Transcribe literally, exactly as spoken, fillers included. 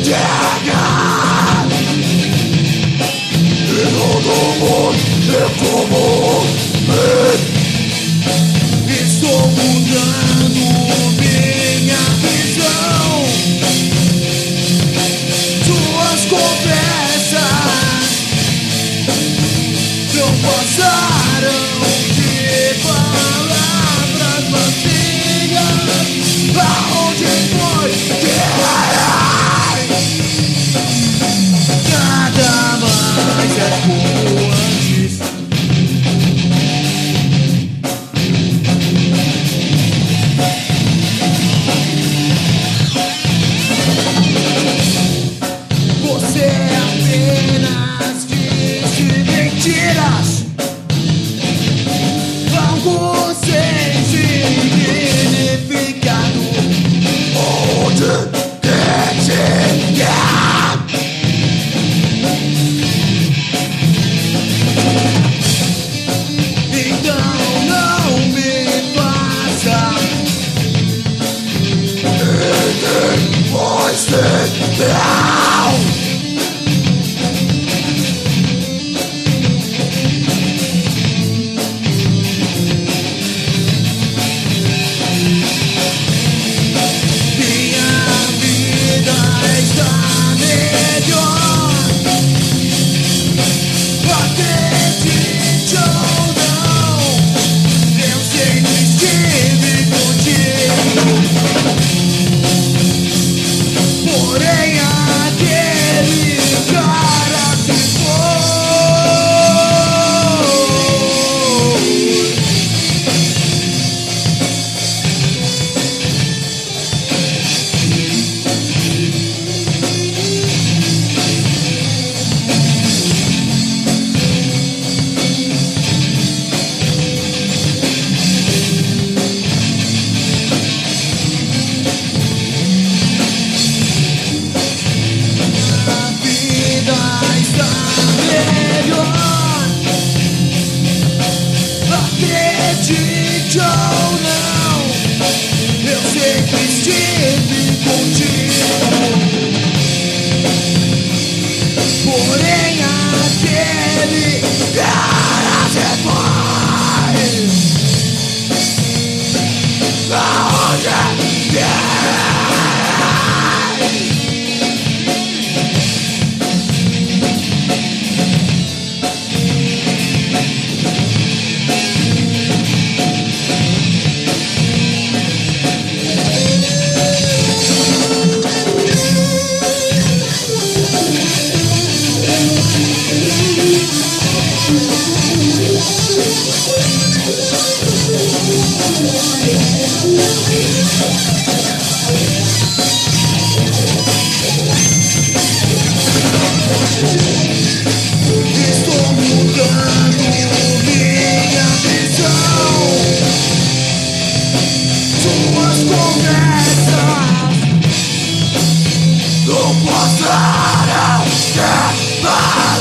Estou mudando minha visão. Suas conversas não passaram de palavras vazias. Aonde foi que nada mais é como antes. Você apenas disse mentiras, algo sem significado. Onde quer chegar? Então não me faça entender mais não. Porém, aquele cara se foi. Acredite ou não, eu sempre estive contigo. Porém, aquele cara se foi. Aonde é? Estou mudando minha visão. Suas conversas não passaram de